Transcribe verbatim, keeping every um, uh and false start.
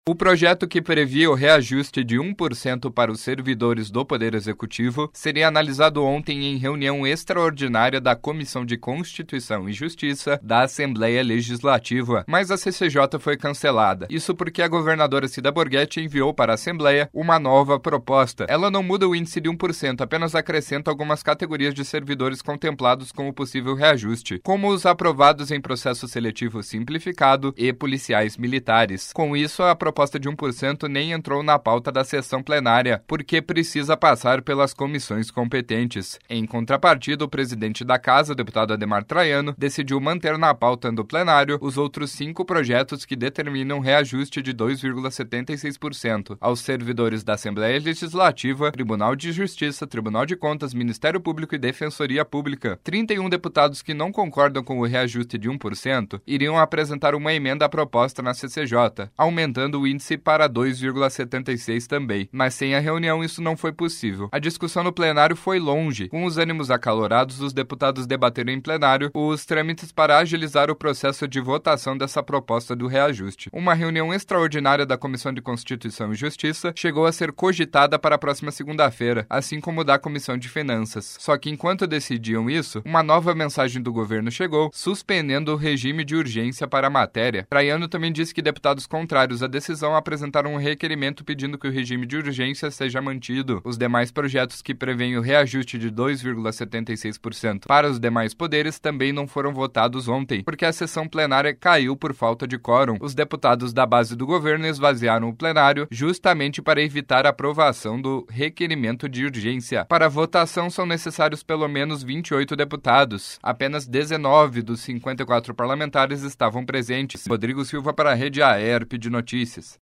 O projeto que previa o reajuste de um por cento para os servidores do Poder Executivo seria analisado ontem em reunião extraordinária da Comissão de Constituição e Justiça da Assembleia Legislativa, mas a C C J foi cancelada. Isso porque a governadora Cida Borghetti enviou para a Assembleia uma nova proposta. Ela não muda o índice de um por cento, apenas acrescenta algumas categorias de servidores contemplados com o possível reajuste, como os aprovados em processo seletivo simplificado e policiais militares. Com isso, a proposta de um por cento nem entrou na pauta da sessão plenária, porque precisa passar pelas comissões competentes. Em contrapartida, o presidente da Casa, o deputado Adhemar Traiano, decidiu manter na pauta do plenário os outros cinco projetos que determinam reajuste de dois vírgula setenta e seis por cento aos servidores da Assembleia Legislativa, Tribunal de Justiça, Tribunal de Contas, Ministério Público e Defensoria Pública. trinta e um deputados que não concordam com o reajuste de um por cento iriam apresentar uma emenda à proposta na C C J, aumentando o índice para dois vírgula setenta e seis também. Mas sem a reunião isso não foi possível. A discussão no plenário foi longe. Com os ânimos acalorados, os deputados debateram em plenário os trâmites para agilizar o processo de votação dessa proposta do reajuste. Uma reunião extraordinária da Comissão de Constituição e Justiça chegou a ser cogitada para a próxima segunda-feira, assim como da Comissão de Finanças. Só que enquanto decidiam isso, uma nova mensagem do governo chegou, suspendendo o regime de urgência para a matéria. Traiano também disse que deputados contrários à decisão apresentaram um requerimento pedindo que o regime de urgência seja mantido. Os demais projetos que prevêem o reajuste de dois vírgula setenta e seis por cento para os demais poderes também não foram votados ontem, porque a sessão plenária caiu por falta de quórum. Os deputados da base do governo esvaziaram o plenário justamente para evitar a aprovação do requerimento de urgência. Para a votação são necessários pelo menos vinte e oito deputados. Apenas dezenove dos cinquenta e quatro parlamentares estavam presentes. Rodrigo Silva para a Rede A E R P de Notícias.